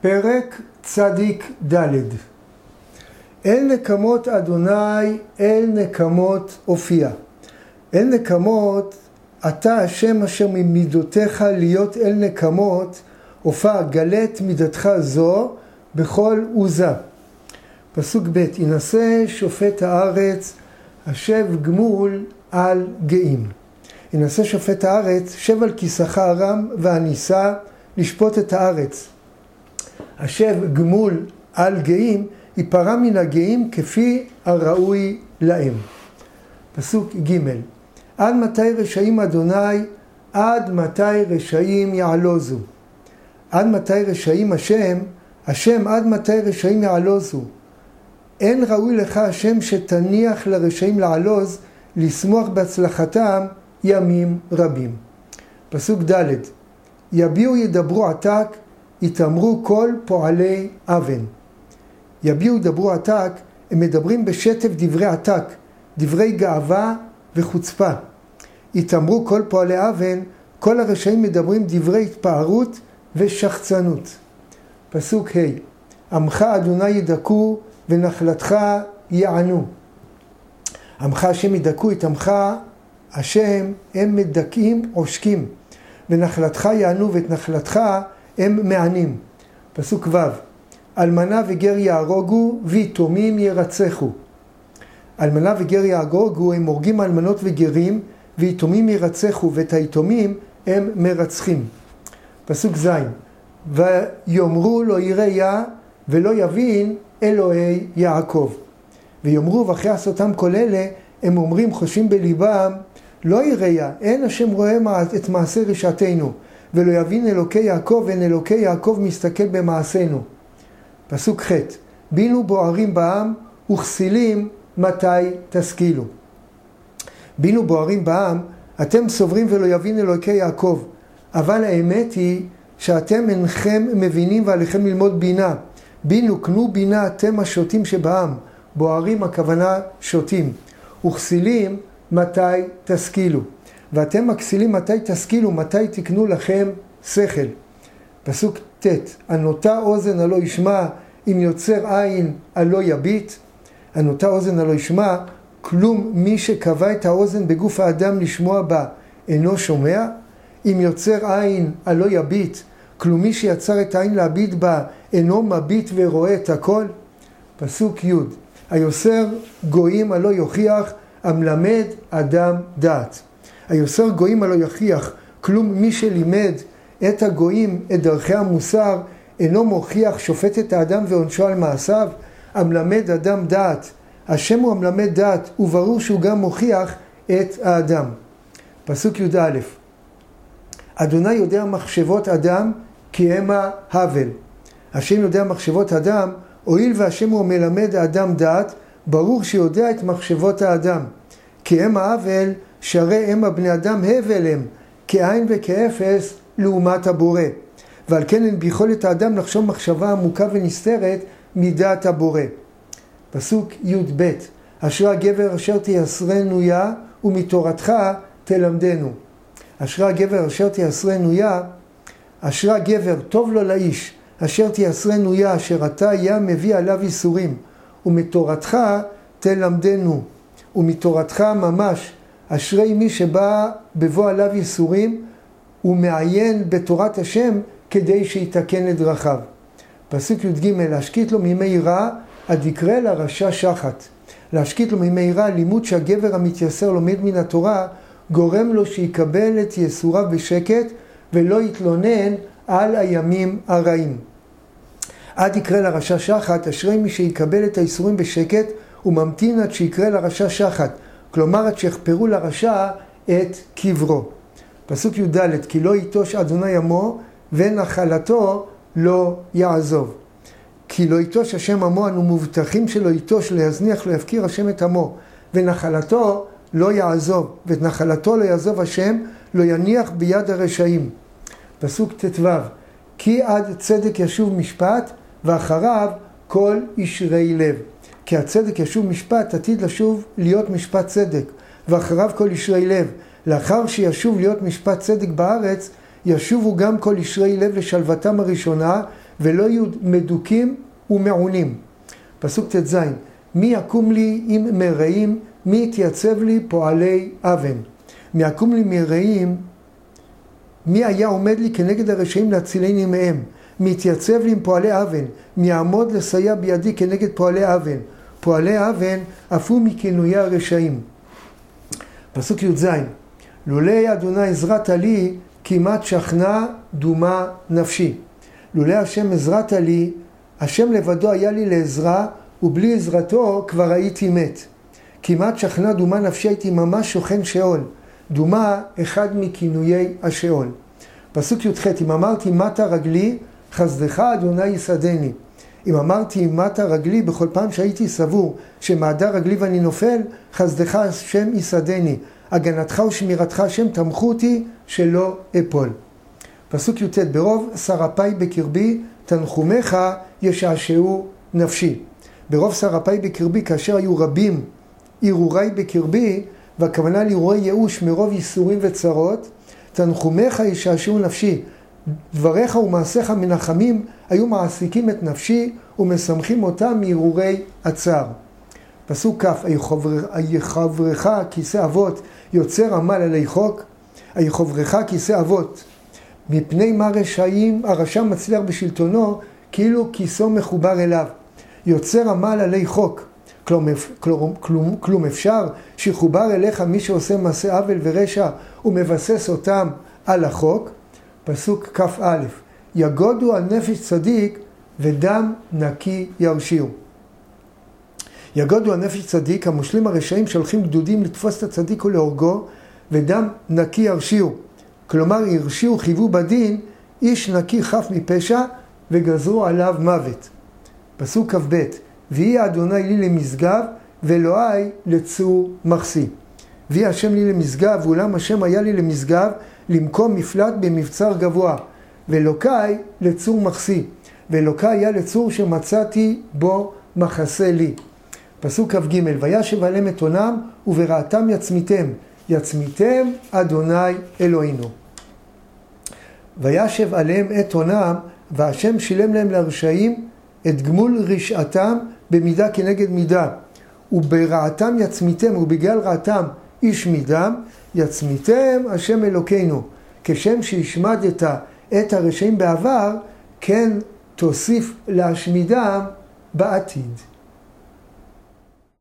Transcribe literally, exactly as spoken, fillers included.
פרק צדיק ד'. אל נקמות אדוני, אל נקמות אופיע. אל נקמות, אתה השם אשר ממידותיך להיות אל נקמות, הופע גלת מידתך זו בכל עוזה. פסוק ב', ינסה שופט הארץ, השב גמול על גאים. ינסה שופט הארץ, שב על כיסאך הרם והניסה לשפוט את הארץ. השב גמול על גאים, ייפרע מן הגאים כפי הראוי להם. פסוק ג', עד מתי רשעים אדוני, עד מתי רשעים יעלוזו. עד מתי רשעים השם, השם עד מתי רשעים יעלוזו. אין ראוי לך השם שתניח לרשעים לעלוז, לשמוח בהצלחתם ימים רבים. פסוק ד', יביעו ידברו עתק, יתאמרו כל פועלי אבן. יביעו ידברו עתק, הם מדברים בשטף דברי עתק, דברי גאווה וחוצפה. יתאמרו כל פועלי אבן, כל הרשעים מדברים דברי התפארות ושחצנות. פסוק ה', עמך אדוני ידכאו ונחלתך יענו. עמך השם ידכאו, את עמך השם הם מדכאים עושקים, ונחלתך יענו ואת נחלתך הם מענים. פסוק ו', אלמנה וגר יהרוגו ויתומים ירצחו. אלמנה וגר יהרוגו, הם הורגים אלמנות וגרים, ויתומים ירצחו, ואת היתומים הם מרצחים. פסוק ז', ויאמרו לא יראה ולא יבין אלוהי יעקב. ויאמרו ואחרי עשותם כל אלה, הם אומרים חושבים בליבם, לא יראה, אין השם רואה את מעשה רשעתנו, ולא יבין אלוקי יעקב, אין אלוקי יעקב מסתכל במעשינו. פסוק ח', בינו בוערים בעם וכסילים מתי תשכילו. בינו בוערים בעם, אתם סוברים ולא יבין אלוקי יעקב, אבל האמת היא שאתם אינכם מבינים ועליכם ללמוד בינה. בינו, קנו בינה אתם השוטים שבעם, בוערים הכוונה שוטים, וכסילים מתי תשכילו. ואתם הכסילים מתי תשכילו, מתי תקנו לכם שכל. פסוק ט', הנוטה אוזן הלא ישמע, אם יוצר עין הלא יביט. הנוטה אוזן הלא ישמע, כלום מי שקבע את האוזן בגוף האדם לשמוע בה אינו שומע. אם יוצר עין הלא יביט, כלום מי שיצר את העין להביט בה אינו מביט ורואה את הכל. פסוק י', היוסר גויים הלא יוכיח, המלמד אדם דעת. היוסר גויים הלא יוכיח, כלום מי שלימד את הגויים את דרכי המוסר אינו מוכיח שופט את האדם ועונשו על מעשיו. המלמד אדם דעת, השם הוא המלמד דעת, וברור שהוא גם מוכיח את האדם. פסוק י"א, אדוני יודע מחשבות אדם כי המה הבל. השם יודע מחשבות אדם, הואיל והשם הוא מלמד האדם דעת, ברור שיודע את מחשבות האדם. כי המה הבל, שהרי המה בני אדם הבל הם, כעין וכאפס לעומת הבורא. ועל כן אין ביכולת האדם לחשוב מחשבה עמוקה ונסתרת מדעת הבורא. פסוק י"ב, אשרי הגבר אשר תייסרנו יה ומתורתך תלמדנו. אשרי הגבר אשר תייסרנו יה, אשרי הגבר טוב לו לאיש אשר תייסרנו יה, אשר אתה יה מביא עליו איסורים, ומתורתך תלמדנו. ומתורתך ממש, אשרי מי שבא בבוא עליו איסורים ומעיין בתורת השם כדי שיתקן את דרכיו. פסוק י"ג, להשקיט לו מימי רע עד יקרא לרשע שחת. להשקיט לו מימי רע, לימוד שהגבר המתייסר לומד מן התורה גורם לו שיקבל את יסוריו בשקט ולא יתלונן על הימים הרעים. עד יקרא לרשע שחת, אשרי מי שיקבל את האיסורים בשקט וממתין עד שיקרא לרשע שחת, כלומר עד שיחפרו לרשע את קברו. פסוק י"ד, כי לא יטוש אדוני עמו ונחלתו לא יעזוב. כי לא יטוש השם עמו, אנו מובטחים שלא יטוש, לא יזניח, לא יפקיר השם את עמו, ונחלתו לא יעזוב, ואת נחלתו לא יעזוב השם, לא יניח ביד הרשעים. פסוק ט"ו, כי עד צדק ישוב משפט, ואחריו כל ישרי לב. כי הצדק ישוב משפט, עתיד לשוב להיות משפט צדק, ואחריו כל ישרי לב. לאחר שישוב להיות משפט צדק בארץ, ישובו גם כל ישרי לב לשלוותם הראשונה, ולא יהיו מדוקים ומעונים. פסוק תז, מי יקום לי עם מרעים, מי יתייצב לי פועלי אבן. מי יקום לי מרעים, מי היה עומד לי כנגד הרשעים להצילני מהם. מי יתייצב לי עם פועלי אבן, מי יעמוד לסייע בידי כנגד פועלי אבן. פועלי אבן אפו מכינויי הרשעים. פסוק י"ז, לולי אדוני עזרת לי, כמעט שכנה דומה נפשי. לולי השם עזרת לי, השם לבדו היה לי לעזרה, ובלי עזרתו כבר הייתי מת. כמעט שכנה דומה נפשי, הייתי ממש שוכן שאול. דומה אחד מכינויי השאול. פסוק י"ח, אם אמרתי מטה רגלי, חסדך אדוני יסעדני. אם אמרתי מטה רגלי, בכל פעם שהייתי סבור שמעדה רגלי ואני נופל, חסדך השם יסעדני. הגנתך ושמירתך השם תמכו אותי שלא אפול. פסוק י"ט, ברוב שרפי בקרבי, תנחומך ישעשעו נפשי. ברוב שרפי בקרבי, כאשר היו רבים הרהורי בקרבי, והכוונה להרהורי ייאוש מרוב ייסורים וצרות, תנחומך ישעשעו נפשי. דבריך ומעשיך מנחמים היו מעסיקים את נפשי ומשמחים אותם מהרהורי הצער. פסוק כ', היחברך כיסא אבות יוצר עמל עלי חוק, היחברך כיסא אבות. מפני מה רשעים, הרשע מצליח בשלטונו, כאילו כיסו מחובר אליו. יוצר עמל עלי חוק. כלום, כלום, כלום, כלום אפשר שיחובר אליך מי שעושה מעשה עוול ורשע ומבסס אותם על החוק. פסוק כ"א, יגודו על נפש צדיק ודם נקי ירשיעו. יגודו על נפש צדיק, המושלים הרשעים שולחים גדודים לתפוס את הצדיק ולהורגו, ודם נקי ירשיעו. כלומר, הרשיעו, חיוו בדין, איש נקי חף מפשע, וגזרו עליו מוות. פסוק כ"ב, ויהי אדוני לי למשגב, ואלוהי לצור מחסי. ויהי השם לי למשגב, ואולם השם היה לי למשגב, למקום מפלט במבצר גבוה, ואלוקי לצור מחסי. ואלוקי היה לצור שמצאתי בו מחסה לי. פסוק כ"ג, וישב עליהם את עונם, וברעתם יצמיתם. יצמיתם אדוני אלוהינו. וישב עליהם את עונם, והשם שילם להם לרשעים את גמול רשעתם במידה כנגד מידה. וברעתם יצמיתם, ובגלל רעתם איש מידם, יצמיתם השם אלוקינו. כשם שהשמדת את הרשעים בעבר, כן תוסיף להשמידם בעתיד.